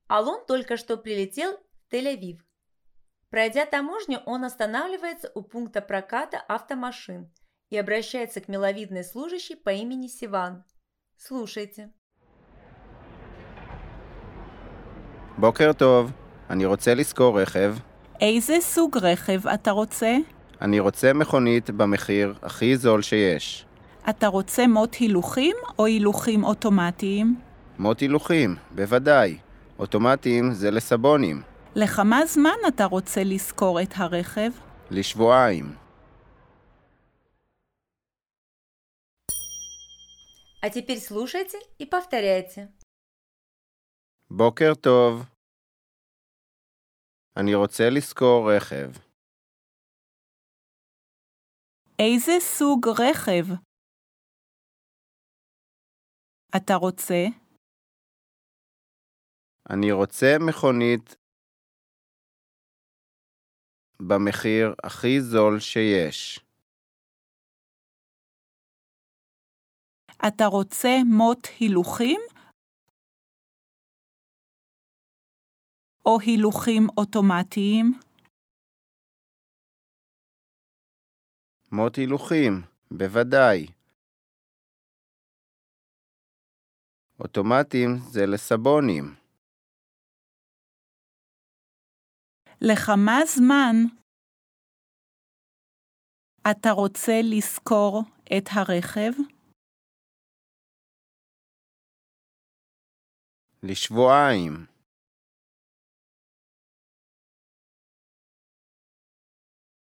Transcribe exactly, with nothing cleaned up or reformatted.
Алон только что прилетел в Тель-Авив. Пройдя таможню, он останавливается у пункта проката автомашин и обращается к миловидной служащей по имени Сиван. Слушайте. בוקר טוב, אני רוצה לשכור רכב. איזה סוג רכב אתה רוצה? אני רוצה מכונית במחיר הכי זול שיש. אתה רוצה מוט הילוכים או הילוכים אוטומטיים? מוט הילוכים, בוודאי. אוטומטיים זה לסבונים. לכמה זמן אתה רוצה לשכור את הרכב? לשבועיים. А теперь слушайте и повторяйте. בוקר טוב. אני רוצה לשכור רכב. איזה סוג רכב אתה רוצה? אני רוצה מכונית במחיר הכי זול שיש. אתה רוצה מוט הילוכים או הילוכים אוטומטיים? מוט הילוכים, בוודאי. אוטומטיים זה לסבונים. לכמה זמן אתה רוצה לשכור את הרכב? לשבועיים.